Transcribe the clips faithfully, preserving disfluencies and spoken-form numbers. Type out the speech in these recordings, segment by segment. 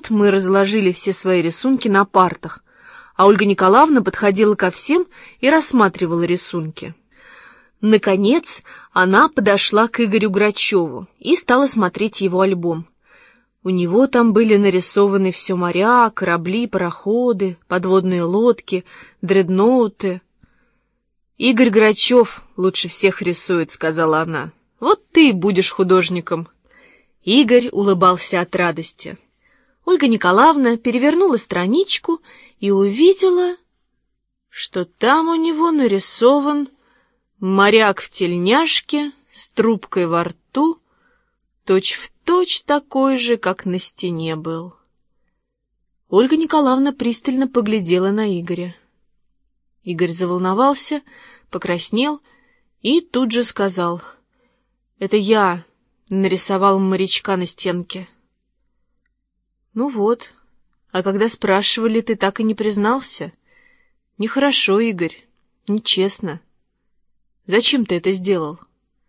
вот мы разложили все свои рисунки на партах, а Ольга Николаевна подходила ко всем и рассматривала рисунки. Наконец она подошла к Игорю Грачеву и стала смотреть его альбом. У него там были нарисованы все моря, корабли, пароходы, подводные лодки, дредноуты. «Игорь Грачев лучше всех рисует», — сказала она. «Вот ты будешь художником». Игорь улыбался от радости. Ольга Николаевна перевернула страничку и увидела, что там у него нарисован моряк в тельняшке с трубкой во рту, точь-в-точь такой же, как на стене был. Ольга Николаевна пристально поглядела на Игоря. Игорь заволновался, покраснел и тут же сказал: «Это я нарисовал морячка на стенке». «Ну вот, а когда спрашивали, ты так и не признался? Нехорошо, Игорь, нечестно. Зачем ты это сделал?»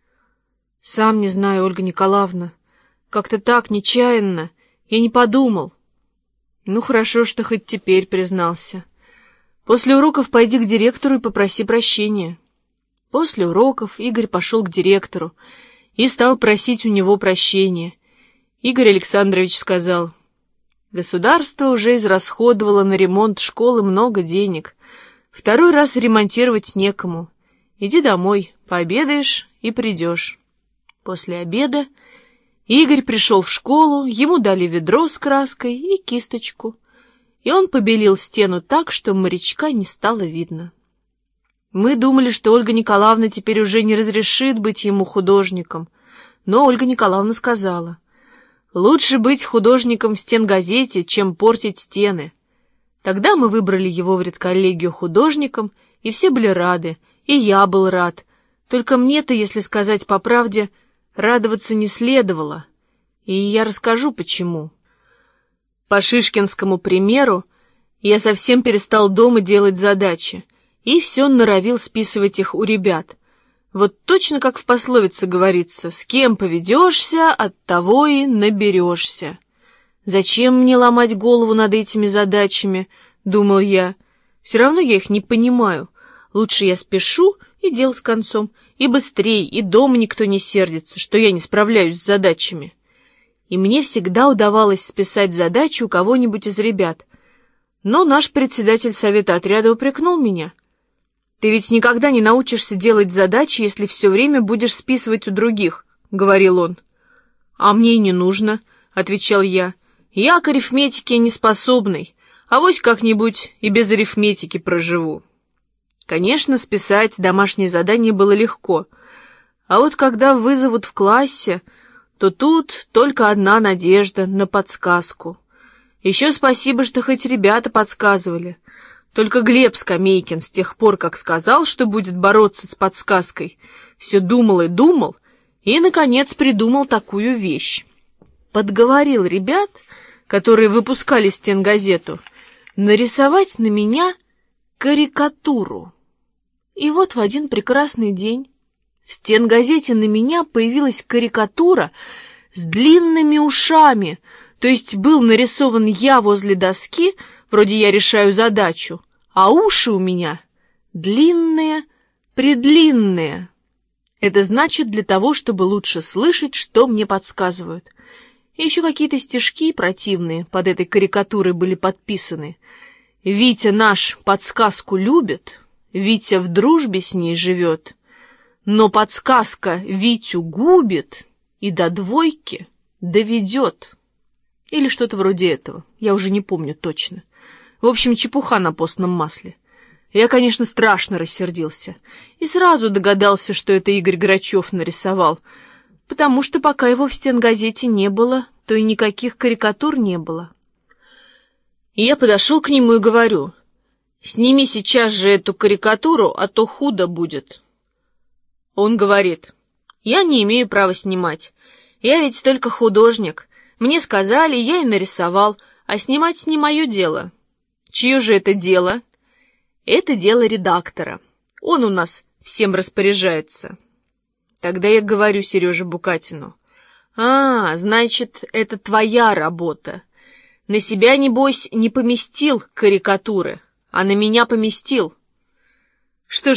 «Сам не знаю, Ольга Николаевна. Как-то так, нечаянно. Я не подумал». «Ну, хорошо, что хоть теперь признался. После уроков пойди к директору и попроси прощения». После уроков Игорь пошел к директору и стал просить у него прощения. Игорь Александрович сказал: «Государство уже израсходовало на ремонт школы много денег. Второй раз ремонтировать некому. Иди домой, пообедаешь и придешь». После обеда Игорь пришел в школу, ему дали ведро с краской и кисточку, и он побелил стену так, что морячка не стало видно. Мы думали, что Ольга Николаевна теперь уже не разрешит быть ему художником, но Ольга Николаевна сказала: «Лучше быть художником в стенгазете, чем портить стены». Тогда мы выбрали его в редколлегию художником, и все были рады, и я был рад. Только мне-то, если сказать по правде, радоваться не следовало, и я расскажу, почему. По шишкинскому примеру я совсем перестал дома делать задачи, и все норовил списывать их у ребят. Вот точно как в пословице говорится: «С кем поведешься, от того и наберешься». «Зачем мне ломать голову над этими задачами?» — думал я. «Все равно я их не понимаю. Лучше я спешу, и дело с концом, и быстрей, и дома никто не сердится, что я не справляюсь с задачами». И мне всегда удавалось списать задачу у кого-нибудь из ребят. Но наш председатель совета отряда упрекнул меня. «Ты ведь никогда не научишься делать задачи, если все время будешь списывать у других», — говорил он. «А мне и не нужно», — отвечал я. «Я к арифметике неспособный, авось как-нибудь и без арифметики проживу». Конечно, списать домашнее задание было легко, а вот когда вызовут в классе, то тут только одна надежда на подсказку. Еще спасибо, что хоть ребята подсказывали. Только Глеб Скамейкин с тех пор, как сказал, что будет бороться с подсказкой, все думал и думал, и, наконец, придумал такую вещь. Подговорил ребят, которые выпускали стенгазету, нарисовать на меня карикатуру. И вот в один прекрасный день в стенгазете на меня появилась карикатура с длинными ушами, то есть был нарисован я возле доски, вроде я решаю задачу, а уши у меня длинные-предлинные. Это значит для того, чтобы лучше слышать, что мне подсказывают. И еще какие-то стишки противные под этой карикатурой были подписаны. «Витя наш подсказку любит, Витя в дружбе с ней живет, но подсказка Витю губит и до двойки доведет». Или что-то вроде этого, я уже не помню точно. В общем, чепуха на постном масле. Я, конечно, страшно рассердился и сразу догадался, что это Игорь Грачев нарисовал, потому что пока его в стенгазете не было, то и никаких карикатур не было. И я подошел к нему и говорю: «Сними сейчас же эту карикатуру, а то худо будет». Он говорит: «Я не имею права снимать. Я ведь только художник. Мне сказали, я и нарисовал, а снимать не мое дело». «Чье же это дело?» «Это дело редактора. Он у нас всем распоряжается». Тогда я говорю Сереже Букатину: «А, значит, это твоя работа. На себя, небось, не поместил карикатуры, а на меня поместил. Что ж